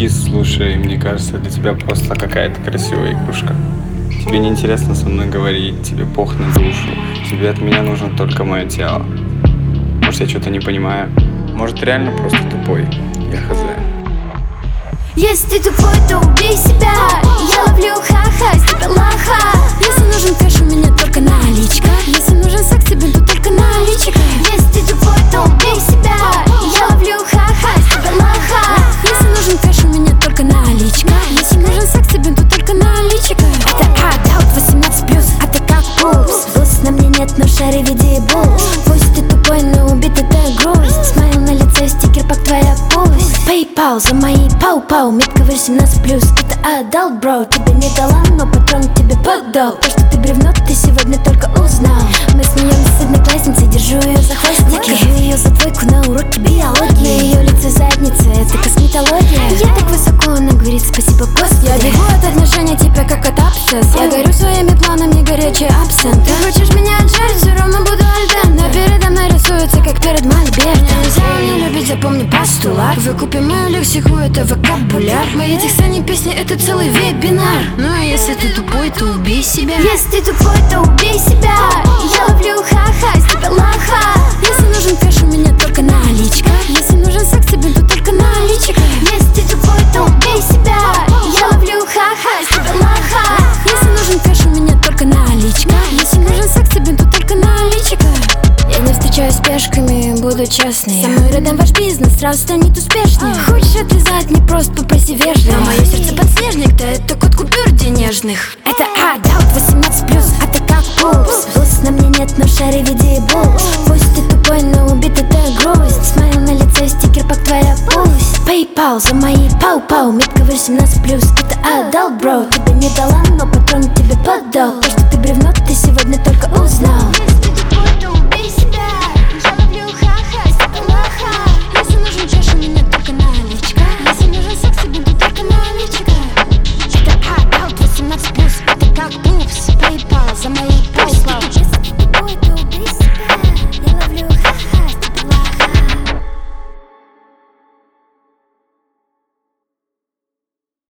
Кис, слушай, мне кажется, для тебя просто какая-то красивая игрушка. Тебе не интересно со мной говорить, тебе пох на душу. Тебе от меня нужно только мое тело. Может, я что-то не понимаю? Может, ты реально просто тупой? Я хз. Если ты тупой, то убей себя. Я ловлю ха-ха, с тебя лоха. Если нужен кэш, у меня только наличка. Если нужен секс, тебе тут только наличка. Если ты тупой, то убей себя. Я ловлю ха-ха, с тебя лоха. Если нужен кэш, у меня только наличка. Если нужен секс, тебе тут только наличка. Это адалт 18+, а ты как пупс. Бус на мне нет, но шары в виде бус. Пусть ты тупой, но убит это грусть. Смайл на лице, стикер, пак твоя пусть. PayPal за мои пау-пау. Метка 18+, это адалт, бро. Тебе не дала, но патрон тебе поддал. То, что ты бревно, ты сегодня только узнал. Мы смеемся с одноклассницей, держу ее за хвостики. Покажу ее за двойку на уроке биологии. На ее лице задница, это косметология. Я так высоко, она говорит спасибо, Господи. Я бегу от отношений тебя как от абсцесс. Я горю своими планами, горячий абсент. Ты хочешь меня отжать, все равно буду альден. Но передо мной рисуется, как перед Мольбертом. Нельзя не любить, запомни постулат. Выкупи мою лексику, это вокабуляр. Мои тексты не песни, это целый вебинар. Ну а если ты тупой, то убей себя. Если ты тупой, то убей себя. Я ловлю ха-ха, с тебя лоха. Если нужен кэш, у меня только наличка. Если нужен секс, тебе тут только наличка. Если ты тупой, то убей себя. Я ловлю ха-ха, с тебя лоха. Если нужен кэш, у меня только наличка. Если нужен секс, тебе тут только наличка. Я не встречаюсь с пешками, буду честной. Со мной рядом ваш бизнес сразу станет успешнее. Хочешь отлизать, не просто попроси вежливо. Но мое сердце подснежник, да это код купюр денежных. Это адалт 18+, а ты как пупс. Бус на мне нет, но шары в виде бус. Пусть ты тупой, но убит это грусть. Смайл на лице, стикер, пак твоя пусть. PayPal за мои пау-пау. Метка 18+, это адалт, бро. Тебе не дала, но патрон тебе поддал. То, что ты бревно, ты сегодня только узнал.